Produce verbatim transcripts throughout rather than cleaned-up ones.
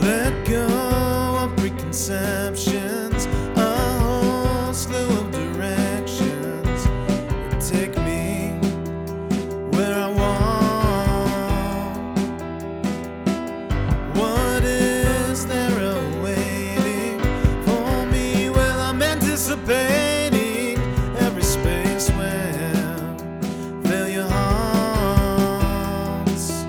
Let go of preconceptions, a whole slew of directions that take me where I want. What is there awaiting for me? Well, I'm anticipating every space where failure haunts.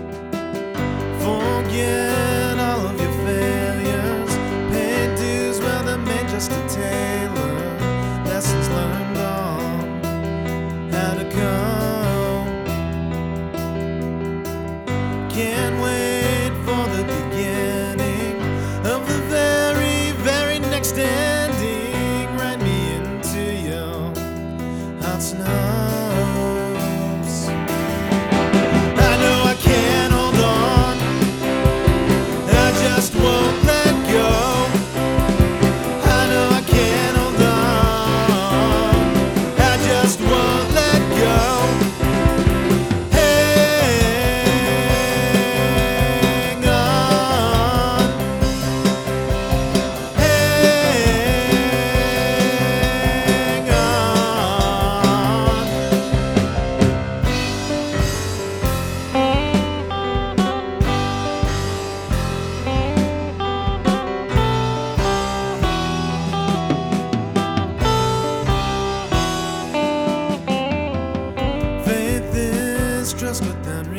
Forget all of your failures, pay dues, well, they're made just to tailor lessons learned on how to cope. Can't wait for the beginning of the very, very next ending. Write me into your hearts and hopes. I know I can't hold on, I just won't let go. I know I can't hold on, I just won't let go. Hang on, hang on. Faith is trust without